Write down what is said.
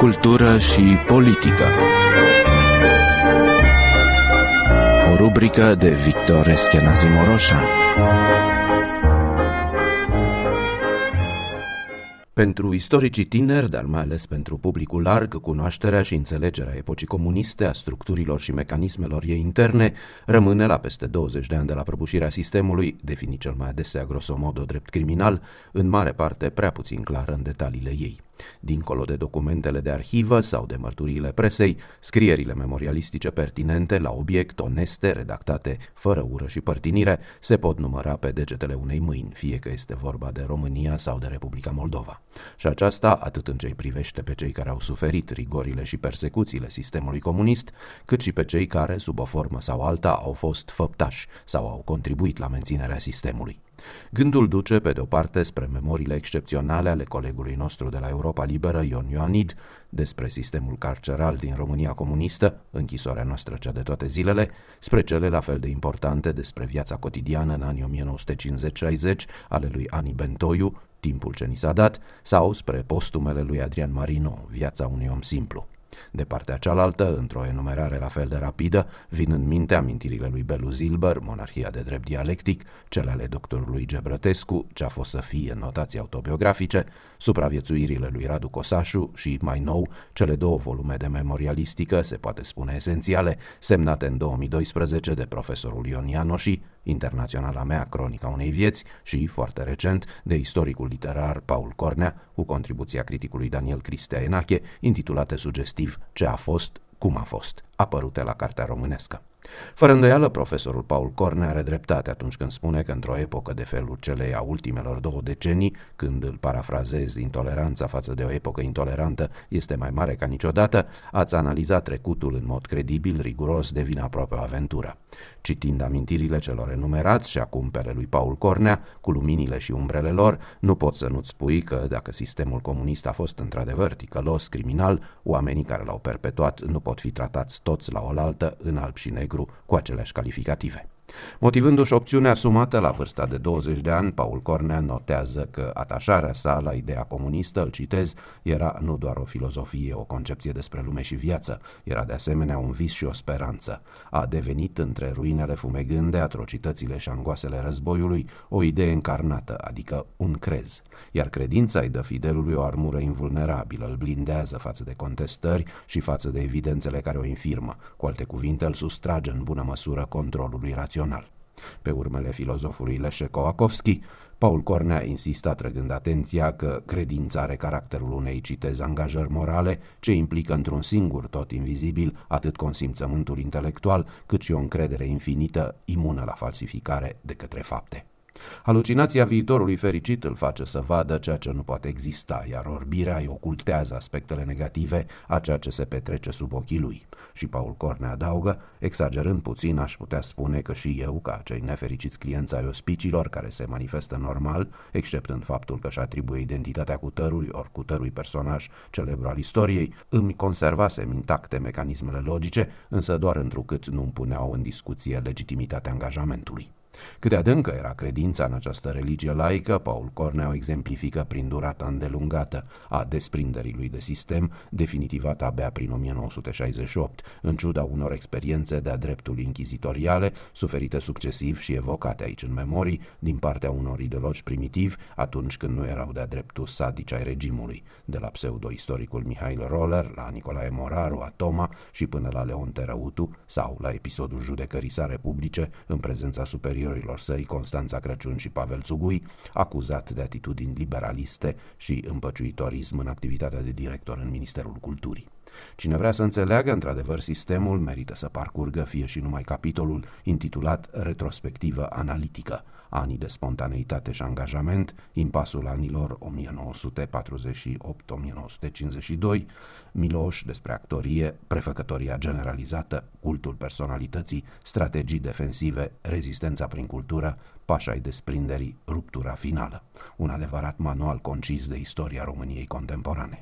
cultură și politică. O rubrică de Victor Eschenazi Moroșan. Pentru istoricii tineri, dar mai ales pentru publicul larg, cunoașterea și înțelegerea epocii comuniste, a structurilor și mecanismelor ei interne, rămâne la peste 20 de ani de la prăbușirea sistemului, definit cel mai adesea grosomodo drept criminal, în mare parte prea puțin clară în detaliile ei. Dincolo de documentele de arhivă sau de mărturiile presei, scrierile memorialistice pertinente la obiect, oneste, redactate fără ură și părtinire, se pot număra pe degetele unei mâini, fie că este vorba de România sau de Republica Moldova. Și aceasta atât în ce îi privește pe cei care au suferit rigorile și persecuțiile sistemului comunist, cât și pe cei care, sub o formă sau alta, au fost făptași sau au contribuit la menținerea sistemului. Gândul duce, pe de o parte, spre memoriile excepționale ale colegului nostru de la Europa Liberă, Ion Ioanid, despre sistemul carceral din România comunistă, închisoarea noastră cea de toate zilele, spre cele la fel de importante despre viața cotidiană în anii 1950-60 ale lui Ani Bentoiu, Timpul ce ni s-a dat, sau spre postumele lui Adrian Marino, Viața unui om simplu. De partea cealaltă, într-o enumerare la fel de rapidă, vin în minte amintirile lui Belu Zilber, Monarhia de drept dialectic, cele ale doctorului Gebrătescu, Ce-a fost să fie în notații autobiografice, supraviețuirile lui Radu Cosașu și, mai nou, cele două volume de memorialistică, se poate spune esențiale, semnate în 2012 de profesorul Ion Ianoși, Internaționala mea, Cronica unei vieți, și, foarte recent, de istoricul literar Paul Cornea, cu contribuția criticului Daniel Cristea Enache, intitulate sugestiv Ce a fost, cum a fost, apărute la Cartea Românescă. Fără îndoială, profesorul Paul Cornea are dreptate atunci când spune că într-o epocă de felul celei a ultimelor 2 decenii, când îl parafrazez, intoleranța față de o epocă intolerantă este mai mare ca niciodată, ați analizat trecutul în mod credibil, riguros, devine aproape o aventură. Citind amintirile celor enumerați și acum pe ale lui Paul Cornea, cu luminile și umbrele lor, nu poți să nu-ți spui că, dacă sistemul comunist a fost într-adevăr ticălos, criminal, oamenii care l-au perpetuat nu pot fi tratați toți la oaltă, în alb și negru, cu aceleași calificative. Motivându-și opțiunea asumată la vârsta de 20 de ani, Paul Cornea notează că atașarea sa la ideea comunistă, îl citez, era nu doar o filozofie, o concepție despre lume și viață, era de asemenea un vis și o speranță. A devenit, între ruinele fumegânde, atrocitățile și angoasele războiului, o idee încarnată, adică un crez. Iar credința îi dă fidelului o armură invulnerabilă, îl blindează față de contestări și față de evidențele care o infirmă. Cu alte cuvinte, îl sustrage în bună măsură controlului rațional. Pe urmele filozofului Leșe Kołakowski, Paul Cornea insista trăgând atenția că credința are caracterul unei, citez, angajări morale ce implică într-un singur tot invizibil atât consimțământul intelectual cât și o încredere infinită imună la falsificare de către fapte. Halucinația viitorului fericit îl face să vadă ceea ce nu poate exista, iar orbirea îi ocultează aspectele negative a ceea ce se petrece sub ochii lui. Și Paul Cornea adaugă, exagerând puțin, aș putea spune că și eu, ca cei nefericiți clienți ai ospiciilor care se manifestă normal, exceptând faptul că își atribuie identitatea cutărui ori cutărui personaj celebru al istoriei, îmi conservasem intacte mecanismele logice, însă doar întrucât nu îmi puneau în discuție legitimitatea angajamentului. Cât de adâncă era credința în această religie laică, Paul Cornea o exemplifică prin durata îndelungată a desprinderii lui de sistem, definitivată abia prin 1968, în ciuda unor experiențe de-a dreptul inchizitoriale, suferite succesiv și evocate aici în memorii din partea unor ideologi primitivi, atunci când nu erau de-a dreptul sadici ai regimului, de la pseudo-istoricul Mihail Roller, la Nicolae Moraru, a Toma și până la Leon Terăutu, sau la episodul judecării sale publice, în prezența superiorilor săi Constanța Crăciun și Pavel Țugui, acuzat de atitudini liberaliste și împăciuitorism în activitatea de director în Ministerul Culturii. Cine vrea să înțeleagă într-adevăr sistemul, merită să parcurgă fie și numai capitolul intitulat Retrospectivă analitică, anii de spontaneitate și angajament, impasul anilor 1948-1952, Miloș despre actorie, prefăcătoria generalizată, cultul personalității, strategii defensive, rezistența prin cultură, pași ai desprinderii, ruptura finală. Un adevărat manual concis de istoria României contemporane.